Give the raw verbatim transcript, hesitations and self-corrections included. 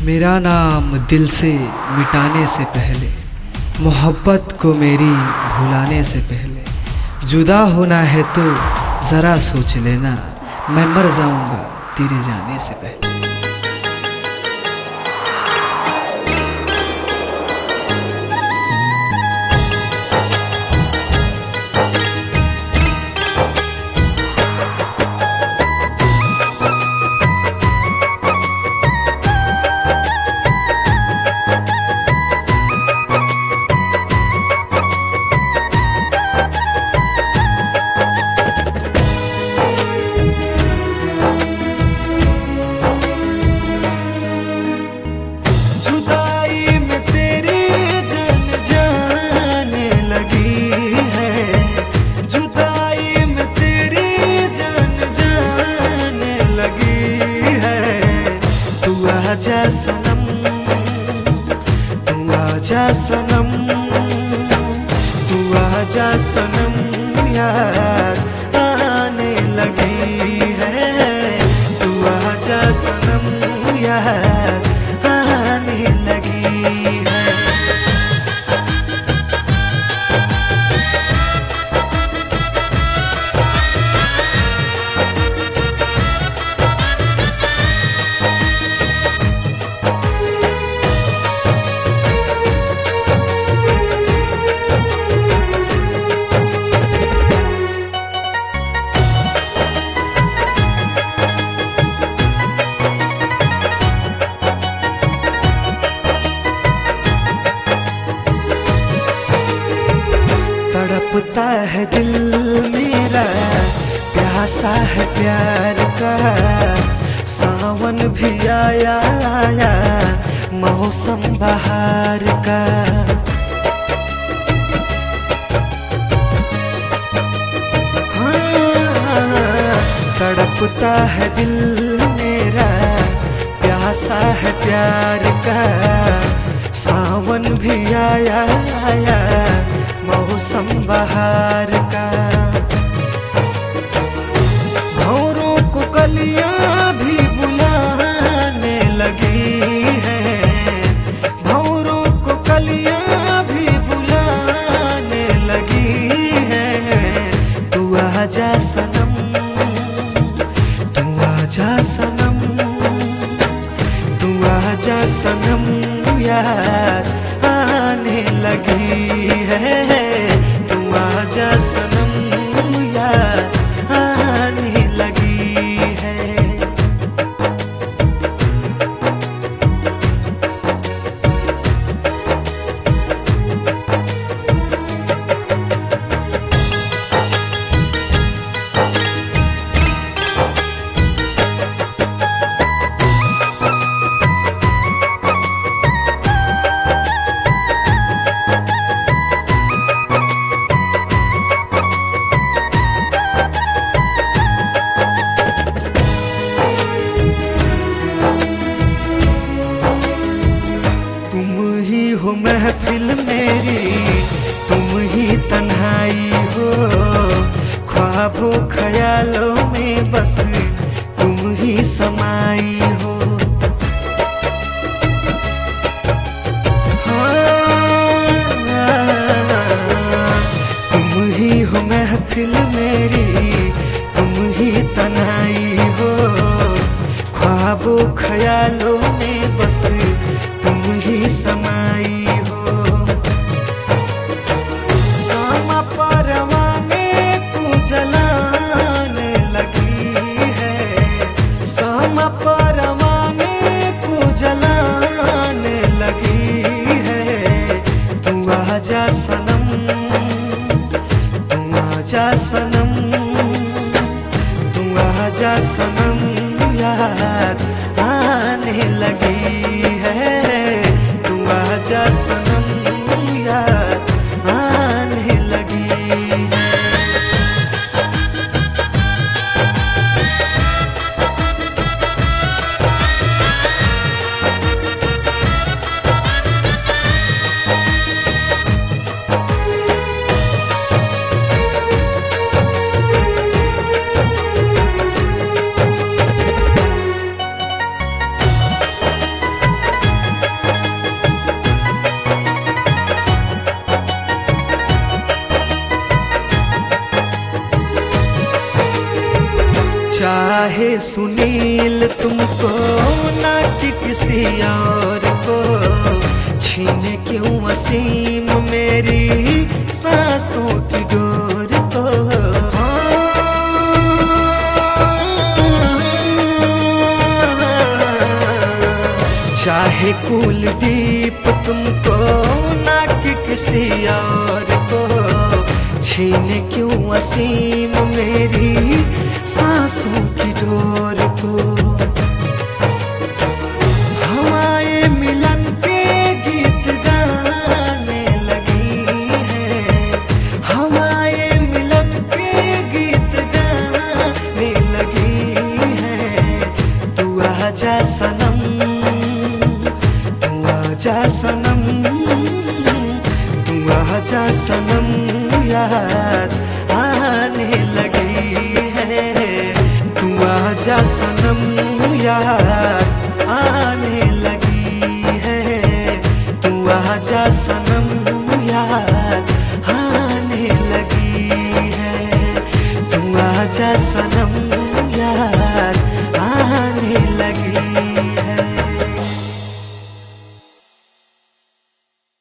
मेरा नाम दिल से मिटाने से पहले, मोहब्बत को मेरी भुलाने से पहले, जुदा होना है तो ज़रा सोच लेना, मैं मर जाऊंगा तेरे जाने से पहले। आजा सनम, तू आजा सनम, तू आजा सनम, याद आने लगी है। तू आजा सनम, याद आने लगी है। तड़पता है दिल मेरा, प्यासा है प्यार का। सावन भी आया आया, मौसम बहार का। हाँ, तड़पता है दिल मेरा, प्यासा है प्यार का। सावन भी आया आया, मौसम बहार का। भौरों को कलियां भी बुलाने लगी हैं। भौरों को कलियां भी बुलाने लगी हैं। तू आजा सनम, तू आजा सनम, तू आजा सनम, याद आने लगी है। तू आजा सनम, याद आने लगी है। हो महफिल मेरी, तुम ही तन्हाई हो। ख्वाबों ख्यालों में बस तुम ही समाई हो। हाँ, तुम ही हो महफिल मेरी, तुम ही तन्हाई हो। ख्वाबों ख्यालों में बस तुम ही समाई हो। सामा परवाने को जलाने लगी है। सामा परवाने को जलाने लगी है। तू आजा सनम, तू आजा सनम, तू आजा सनम, याद आने लगी है। तू आजा सनम, याद आने लगी है। सुनील तुमको ना कि किसी और को, छीने क्यों वसीम मेरी सांसों की डोर को। चाहे कुलदीप तुमको ना कि किसी और को, छीने क्यों वसीम मेरी सांसों की डोर को। हवाएं मिलन के गीत गाने लगी है, हवाएं मिलन के गीत गाने लगी है। तू आजा सनम, तू आजा सनम, तू आजा सनम, याद आने लगी है। तू आजा सनम, याद आने लगी है। तू आजा सनम, याद आने लगी है। तू आजा सनम।